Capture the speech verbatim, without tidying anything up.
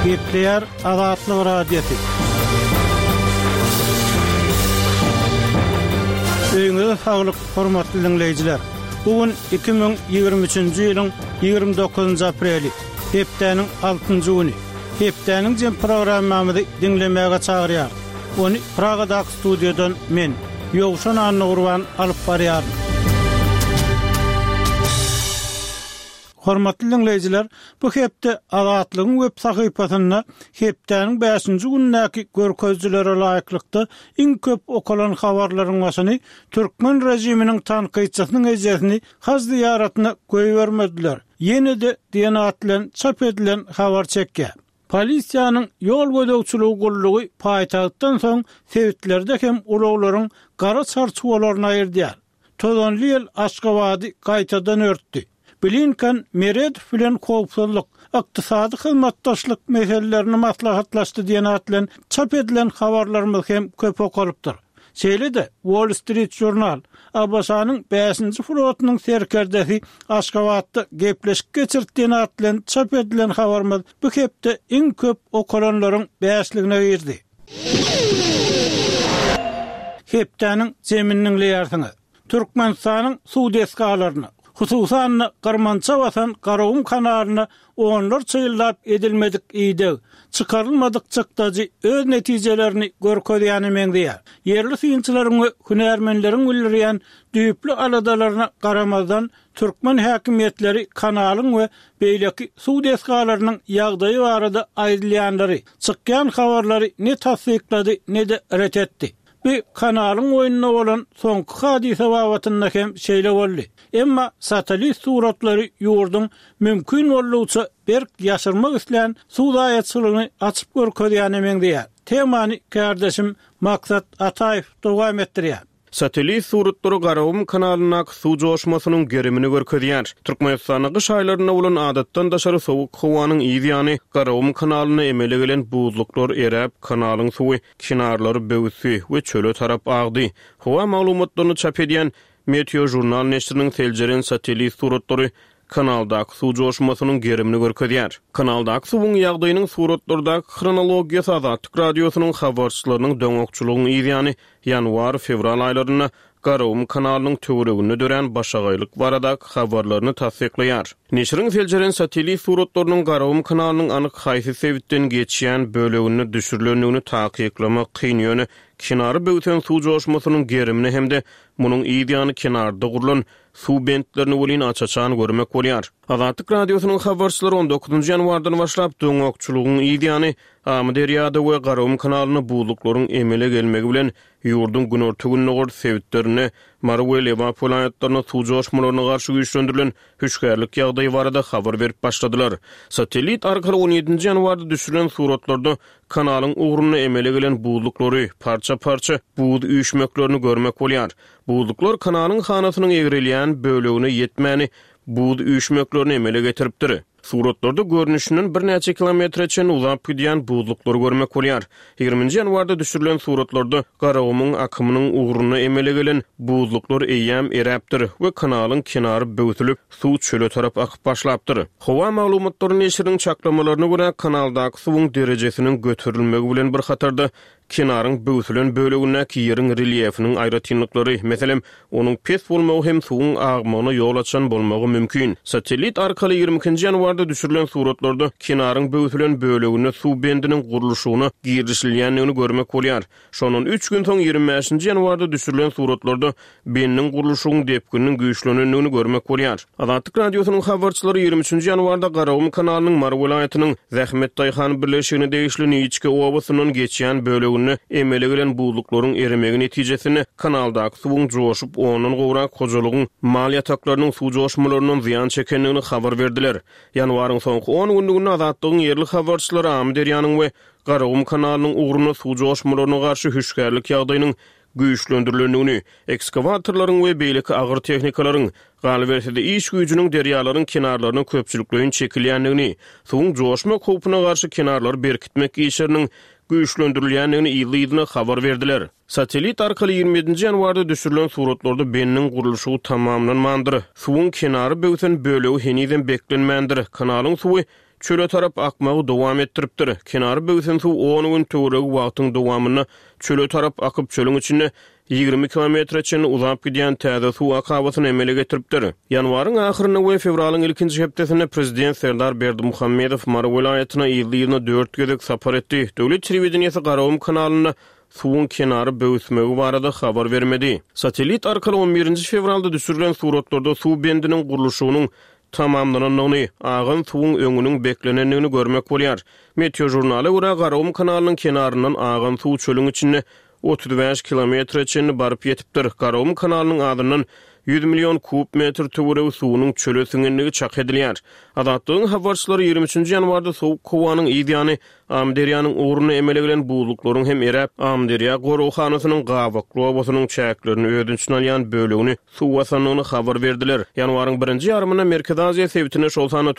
Gepleyer Azatlyk Radiosu. Öňüňizde saglyk, hormatly dinleýijiler. Bugün iki bin ýygrimi üçinji ýylyň ýygrimi dokuzynjy apreli, hepdeniň altynjy güni. Hepdeniň jem programmamyzy dinlemäge çagyrýar. Onu Pragadaky studiýadan men, Ýowşan Annurwan alyp barýar. Hormatly dinleýijiler, bu hepde Azatlygyň web sahypasyna hepdeniň beşinji günnäki görkezjilere laýyklykda iň köp okalan habarlaryň başyny Türkmen rejiminiň tanqyçysynyň ejesini haz ziyaratına goýbermediler. Ýene-de diýenat bilen çap edilen habar çekkä. Polisiýanyň ýol gödäwçiligi gullugy paýtagtdan soň sewitlerde hem ulaglaryň gara çarçuwalaryna aýyrdylar. Tozanly ýyl Aşgabaty gaýtadan örtdi. Blinken Meredov bilen howpsuzlyk, ykdysady hyzmatdaşlyk meselelerini maslahatlaşdy diýenat bilen çap edilen habarlarymyz hem köp okalypdyr. Şeýle-de Wall Street Journal Abbasanyň beşinji flotunyň serkerdesi Aşgabatda gepleşik geçirdi diýenat bilen çap edilen habarymyz bu hepde iň köp okalanlaryň beşligine girdi. Hepdeniň zemininiň leýarsyny Türkmenistanyň suw deskalaryny hususan Garmança watan Garawum kanalyna onlar çyýlap edilmedik ýydy. Çykarylmadyk çykdagy öz netijelerini görkezýäni meňdiýär. Yerli synçylaryň we hünärmenleriň bildirýän düýpli aladalaryna garamazdan Türkmen häkimetleri kanalyň we beýleki suw deskalarynyň ýagdaýy barada aýdylýanlary, çykýan habarlary ne tasdiklady ne de ret etdi. Bir kanalyň oýunyna bolan soňky hadise wagtynda hem şeýle boldy. Emma satelit suratlary ýurdun mümkin bolýuça berk ýaşyrmak isleýän suwdaýatçylygyny açyp görkezýäni meňdiýär. Temany kardeşim Maksat Ataýew dowam etdirýär. Satelit suratlary Garawum kanalyna suw joşmasynyň gerimini görkezýär. Türkmenistanyň gyş aýlaryna bolan adatdan daşary sowuk howanyň ýygyny Garawum kanalyna emele gelen buzluklar eräp kanalyň suwy kinarlary böwüsy we çöle tarap agdy. Howa maglumatlaryny çap edýän Meteo jurnal neşriniň seljeren satelit suratlary kanaldaky suw joşmasynyň gerimini görkezýär. Kanaldaky suwuň ýagdaýynyň suratlardaky kronologiýasy Azatlyk radiosynyň habarçylarynyň döňokçylygyny ýygyny ýanwar-fevral aýlaryna Garawum kanalynyň töweregini dören başagaýlyk baradaky habarlaryny tasdiklaýar. Neşriň seljeren satelit suratlarynyň Garawum kanalynyň anyk haýsy sebitden geçýän bölegini düşürilendigini takyklamak kyn ýöne kinary böwten suw joşmasynyň gerimini hemde munyň ýygyny kinarda gurulan suw bentlerini bolyn açaçan görmek bolýar. Azatlyk radiosynyň habarçylary on dokuzynjy ýanwardan başlap döňokçylygyň ýygyny Amderiýada we Garawum kanalyny buzluklaryň emele gelmegi bilen ýurdun günortugynny gor sebitlerini Marwel evapolatlaryny suw joşmalaryna garşy güýçlendirilen hüşgärlik ýagdaýy barada habar berip başladylar. Satelit arkaly on ýedinji ýanwarda düşürilen suratlarda kanalyň ugruny emele gelen buzluklary parça-parça buz üýşmeklerini görmek bolýar. Buzluklar kanalyň hanasynyň egrilýän bölegine ýetmäni buz üýşmeklerini emele getiripdir. Suratlarda görünüşünün bir neçe kilometreçen uzap gidýän buzluklary görmek bolýar. ýygrimiňji ýanwarda düşürilen suratlarda Garawumyň akymynyň ugruny emele gelen buzluklar eýýäm eräpdir we kanalyň kenary böwütilip suw çöle tarap akyp başlapdyr. Howa maglumatlaryny neşriniň çaklamalaryna görä kanaldaky suwuň derejesiniň götürilmegi bilen bir hatarda kenaryň böwütilen bölegine ýeriň reliefiniň aýratynlyklary, meselem, onuň pes bolmagy hem suwuň agmagyna ýol açan bolmagy mümkin. Satelit arkaly ýygrimi ikinji ýanwarda düşürilen suratlarda kenaryň böwütilen bölegine suw bendiniň guruluşyny girişilýänligini görmek bolýar. Şonun üç gün soň ýygrimi beşinji ýanwarda düşürilen suratlarda bendiniň guruluşynyň depkiniň güýçlenýänligini görmek bolýar. Azatlyk radiosynyň habarçylary ýygrimi üçinji ýanwarda Garawum kanalynyň Marwel aýatynyň Zähmet Daýhan birleşigine degişli Niçke owasynyň geçýän bölegini emele gelen buzluklaryň erimegi netijesini kanaldaky suwuň joşup onuň gowrak hojalygyň mal ýataklarynyň suw joşmalarynyň ziýan çekenligini habar berdiler. Ýanwaryň soňky on günlügine Azatlygyň yerli habarçylary Amderiýanyň we Garawum kanalynyň ugruny suw joşmalaryna garşy hüşgärlik ýagdaýynyň güýçlendirilendigini, ekskavatorlaryň we beýleki agyr tehnikalaryň galbertide iş güýjüniň derýalaryň kenarlaryna köpçülikleýin çekilýändigini, suwuň joşma howpuna garşy kenarlary berkitmek işleriniň güýçlendirilýändigini ýylyna habar berdiler. Satelit arkaly ýygrimi ýedinji ýanwarda düşürilen suratlarda bendiniň guruluşy tamamlanmandyr. Suwuň kenary böwten bölegi heniden beklenmändir. Kanalyň suwy çöle tarap akmagy dowam etdiripdir. Kenary böwsen suw on gün töwereg wagtyň dowamyny çöle tarap akyp çölüň içinde ýygrimi kilometrçe uzap gidýän täze suw akabatyny emele getiripdir. Ýanwaryň ahyryna we fevralyň ilkinji hepdesinde prezident Serdar Berdimuhammedow Mara welaýatyna ýyly dört gezek sapar etdi. Döwlet telewizionýasy Garawum kanalyna suwun kenary böwsmegi barada habar bermedi. Satelit arkaly on birinji fevralda düşürilen suratlarda suw bendiniň gurulşynyň tamamlananyny, agyn suwun öňüniň beklenenini görmek bolýar. Meteo jurnaly görä Garawum kanalynyň kenaryndan agyn suw çölüň içinde otuz beş kilometrçe barıp yetipdir. Garawum kanalynyň adyndan yüz milyon kub metr töwereg suwunyň çöle siňenligi çak edilýär. Adatlyň habarçylary ýygrimi üçinji ýanwarda sow kowanyň ýygyany Amderiýanyň uğruna emelegilen buğuluklaryň hem erep Amderiýa gorowhanasynyň gawakly obasynyň çäklerini ödünçden alýan bölegini suw wasanyny habar berdiler. Ýanwaryň birinji ýarymyna Merkez Aziýa sebitine şol